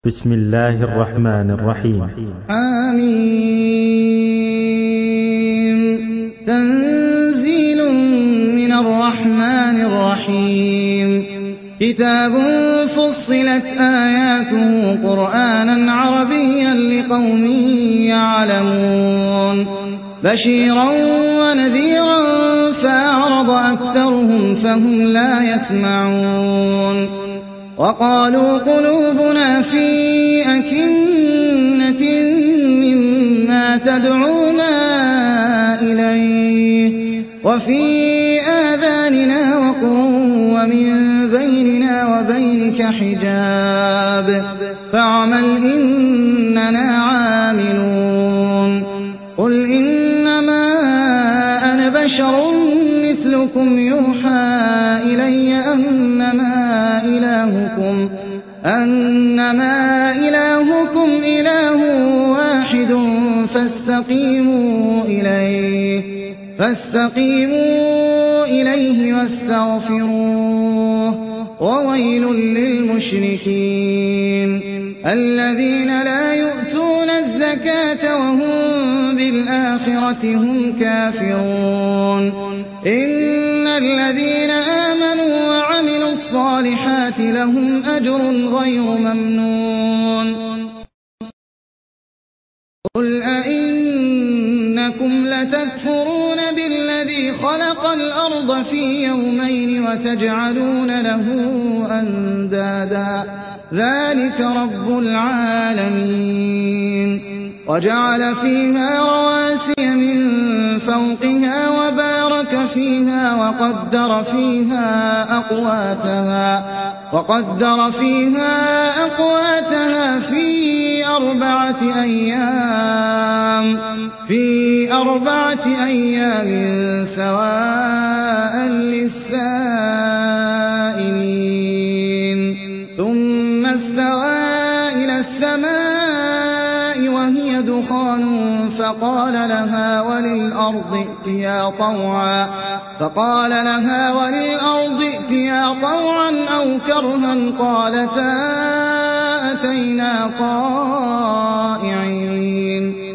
بسم الله الرحمن الرحيم. آمين. تنزيل من الرحمن الرحيم. كتاب فصلت آياته قرآنا عربيا لقوم يعلمون بشيرا ونذيرا فأعرض أكثرهم فهم لا يسمعون وقالوا قلوبنا في أكنة مما تدعونا إليه وفي آذاننا وقر ومن بيننا وبينك حجاب فاعمل إننا عاملون قل إنما أنا بشر مثلكم يوحى إلي أنما إلهكم إله واحد فاستقيموا إليه واستغفروه وويل للمشركين الذين لا يؤتون الزكاة وهم بالآخرة هم كافرون إن الذين آمنوا وعملوا الصالحات لهم أجر غير ممنون قل أئنكم لتكفرون بالذي خلق الأرض في يومين وتجعلون له أندادا ذلك رب العالمين وجعل فيها رواسي من فوقها وبارك فيها وقدر فيها أقواتها في أربعة أيام سواء للسائلين ثم استوى إلى السماء وهي دخان فقال لها وللأرض ائتيا طوعا أو كرها قالتا أتينا طائعين